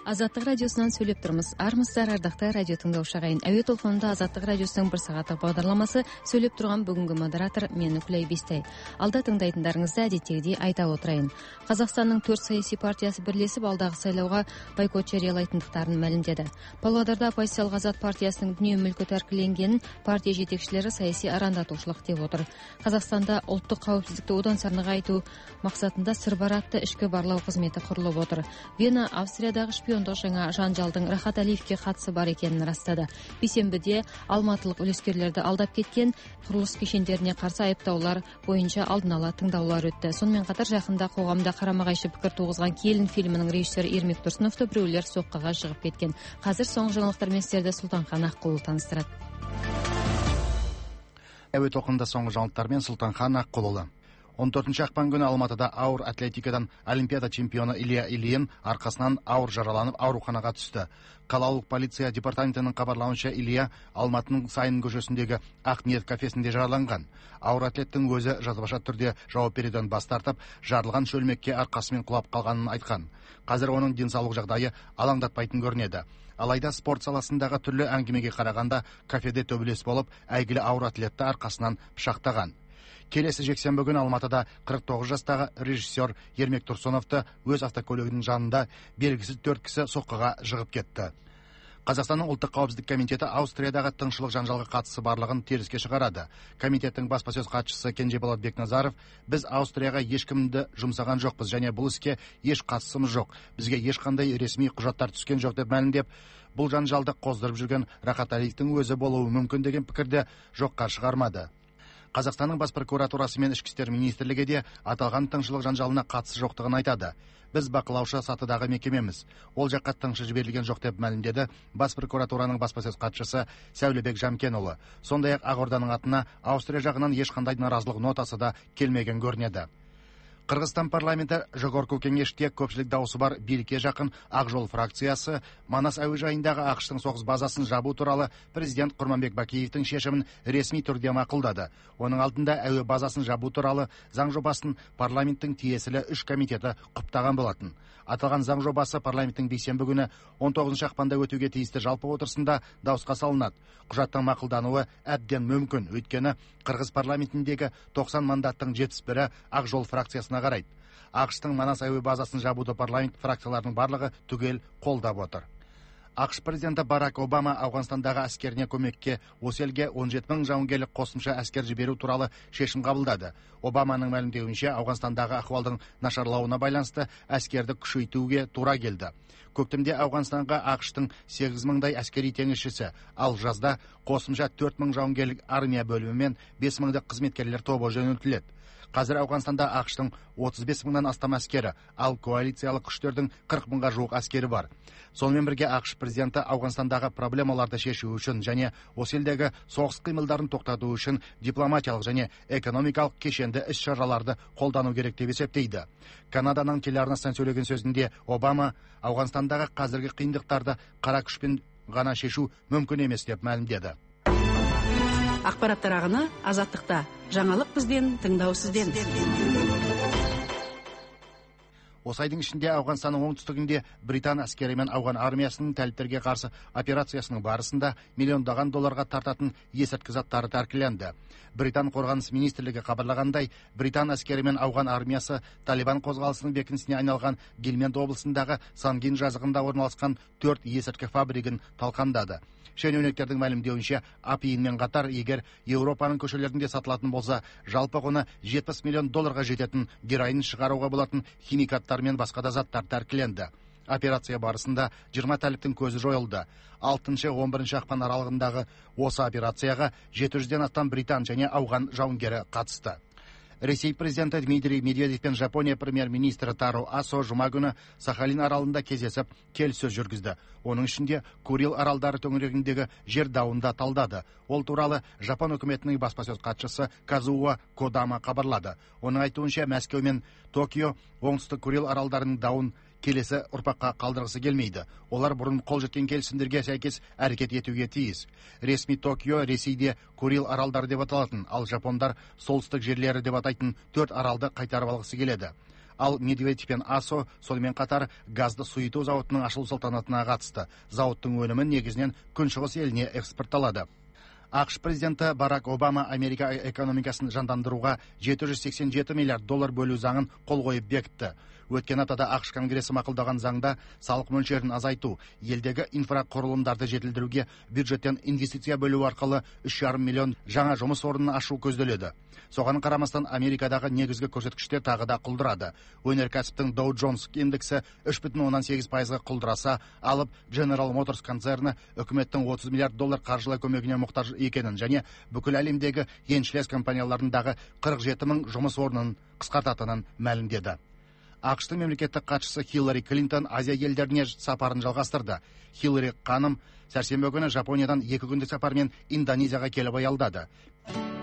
Азаттык радиосунан сүйлөп турмуз. Армысыздар, ардактуу радио тыңдоочу агайын. Әуе толкунунда Азаттык радиосунун 1 сааттык багдарламасы сөйлөп турган бүгүнкү модератор мен Үкүлөй Бистай. Алда тыңдайтындарыңызды адеттегидей айтап отурайын. Казакстандын 4 саясий партиясы бирлешип алдагы сайлоого бойкот жарыялайтындыктарын маалимдеди. Павлодарда оппозициялык Азат партиясынын дүнүйө мүлкү таркиленгенин партия жетекчилери саясий арандатуучулук деп отур. Казакстанда улуттук кабапсыздыкты одан сары ныгайтуу максатында сырбараттуу ишке барлоо кызмети курулуп отур. Вена Австриядагы шпиондук жаңа жанжалдын Рахат Алиевке катысы бар экенин ырастады. Бейсенбиде алматылык үлескерлерди алдап кеткен курулуш кешендерине каршы айыптоолор боюнча алдын ала тыңдаулар өттү. Сонун менен катар жакында коомдо карама кайшы пикир тугузган Келин фильминин режиссеру Эрмек Турсуновду бирөөлөр соккага жыгып кеткен. Азыр соңку жаңылыктар менен сиздерди Султанхан Аккулов тааныштырат. Әуе толкунунда соңку жаңылыктар менен Султанхан Аккулов. 14 акпан күнү Алматыда ауыр атлетикадан Олимпиада чемпиону Илья Ильин аркасынан ауыр жараланып ауруханага түштү. Калалык полиция департаментинин кабарлауынча Илья Алматынын Сайын көчөсүндөгү Ак Ниет кафесинде жараланган. Ауыр атлеттин өзү жазбаша түрдө жооп берүүдөн баш тартып, жарылган шөлмөккө аркасы менен кулап калганын айткан. Казыр онун ден соолук жагдайы алаңдатпайтын көрүнөдү. Алайда спорт саласындагы түрлүү аңгемеге караганда кафеде төбөлөс болуп, әйгиле ауыр атлетти аркасынан пышактаган. Келесі жексенбі күні Алматыда 49 жастағы режиссер Эрмек Турсуновду өз автокөлігінің жанында белгісіз 4 кісі соққыға жығып кетті. Қазақстанның ұлттық қауіпсіздік комитеті Аустриядағы тыңшылық жанжалға қатысы барлығын теріске шығарады. Комитеттің баспасөз хатшысы Кенжеболот Бекназаров: "Біз Аустрияға ешкімді жұмсаған жоқпыз және бұл іске еш қатысымыз жоқ. Бізге ешқандай ресми құжаттар түскен жоқ" деп мәлімдеп, бұл жанжалды қоздырып жүрген Рахат Алиевтің өзі болуы мүмкін деген пікірді жоққа шығармады. Қазақстанның бас прокуратурасы мен Ішкі істер министрлігі де аталған тыңшылық жанжалына қатысы жоқтығын айтады. "Біз бақылаушы сатыдағы мекемеміз. Ол жаққа тыңшы жіберілген жоқ" деп мәлімдеді бас прокуратураның баспасөз хатшысы Сәулебек Жамкенұлы. Сондай-ақ Ақорданың атына Аустрия жағынан ешқандай наразылық нотасы да келмеген көрінеді. Кыргызстан парламенті жогорку кеңеште көпчүлүк дауысы бар биликке жакын Ак Жол фракциясы Манас әуежайындағы АКШтың соғыс базасын жабуу тууралуу президент Курманбек Бакиевдин чечимин ресми түрдө макулдады. Оның алдында әуе базасын жабуу тууралуу заң жобасын парламенттин тиесілі 3 комитети куптаган болатын. Аталган заң жобасы парламенттин бейсенбі күнү 19 акпанда өтүүгө тийиштүү жалпы отурусунда дауыска салынат. Кужаттын макулдануы әбден мүмкүн, өйткені Кыргыз парламентиндеги 90 мандаттың 71-і Ак Жол фракциясына карайт. АКШтың Манас әуе базасын жабууду парламент фракцияларынын барлыгы түгел колдоп отур. АКШ президенти Барак Обама Ауганстандагы аскерине көмөккө осы элге 17 000 жауынгерлик косумча аскер жиберүү тууралуу чечим кабылдады. Обаманын маалимдеуинче, Ауганстандагы акыбалдын нашарлауына байланыштуу аскерди күчөйтүүгө туура келди. Көктөмдө Ауганстанга АКШтың 8 000дай аскери теңишчиси, ал жазда косумча 4 000 жауынгерлик армия бөлүмү менен 5 000 кызметкерлер тобу жөнөтүлөт. Қазір Ауғанстанда АКШтың 35 000-нан астам аскері, ал коалициялық күштердің 40 000-га жуық аскері бар. Сонымен бірге АКШ президенті Ауғанстандағы проблемаларды шешу үшін және осы елдегі соғыс қимылдарын тоқтату үшін дипломатиялық және экономикалық кешенді іс-шараларды қолдану керек деп есептейді. Канаданың телеарнасынан сөйлеген сөзінде Обама Ауғанстандағы қазіргі қиындықтарды қара күшпен ғана шешу мүмкін емес деп мәлімдеді. Ақпараттар ағыны Азаттықта. Жаңалық бізден, тыңдау сізден. Осы айдың ішінде Ауғанстанның оңтүстігінде Британ әскері мен ауған армиясының тәліптерге қарсы операциясының барысында миллиондаған долларға тартатын есірткі заттары тәркіленді. Британ қорғаныс министрлігі хабарлагандай, Британ әскері мен ауған армиясы Талибан қозғалысының бекінісіне айналған Гельманд облысындағы Сангин жазығында орналасқан 4 есірткі фабригін талқандады. Шенеуніктердің мәлімдеуінше, апиынмен қатар, егер Еуропаның көшелерінде сатылатын болса, жалпы құны 70 миллион долларға жететін героин шығаруға болатын химикаттар мен басқа да заттар тәркіленді. Операция барысында 20 тәліптің көзі жойылды. 6-11 ақпан аралығындағы осы операцияға 700-ден астам Британ және ауған жауынгері қатысты. Ресей президенті Дмитрий Медведев пен Жапония премьер-министрі Таро Асо жұма күні Сахалин аралында кездесіп келіссөз жүргізді. Оның ішінде Курил аралдары төңірегіндегі жер дауын да талдады. Ол туралы Жапон үкіметінің баспасөз хатшысы Казуо Кодама хабарлады. Оның айтуынша, Мәскеу мен Токио оңтүстік Курил аралдарының дауын келесі ұрпаққа қалдырғысы келмейді. Олар бұрын қол жеткен келісімдерге сәйкес әрекет етуге тиіс. Ресми Токио Ресейде Курил аралдары деп аталатын, ал жапондар солтүстік жерлері деп атайтын 4 аралды қайтарып алғысы келеді. ал Медведев пен Асо сонымен қатар газды сұйыту зауытының ашылу салтанатына қатысты. Зауыттың өнімі негізінен күншығыс еліне экспортталады. ақш президенті Барак Обама Америка экономикасын жандандыруға 787 миллиард доллар бөлу заңын қол қойып бекітті. Өткен аптада ақш конгресі мақұлдаған заңда салық мөлшерін азайту, елдегі инфрақұрылымдарды жетілдіруге бюджеттен инвестиция бөлу арқылы 3,5 миллион жаңа жұмыс орнын ашу көзделеді. Соған қарамастан Америкадағы негізгі көрсеткіштер тағы да құлдырады. Өнеркәсіптің Dow Jones индексі 3,8%-ға құлдыраса, алып General Motors концерні үкіметтің 30 миллиард доллар қаржылай көмегіне мұқтаж екенін және бүкіл әлемдегі еншілес компанияларындағы 47 мың жұмыс орнын қысқартатынын мәлімдеді. ақш-тың мемлекеттік хатшысы Хиллари Клинтон Азия елдеріне сапарын жалғастырды. Хиллари ханым сәрсенбі күні Жапониядан 2 күндік сапармен Индонезияға келіп аялдады.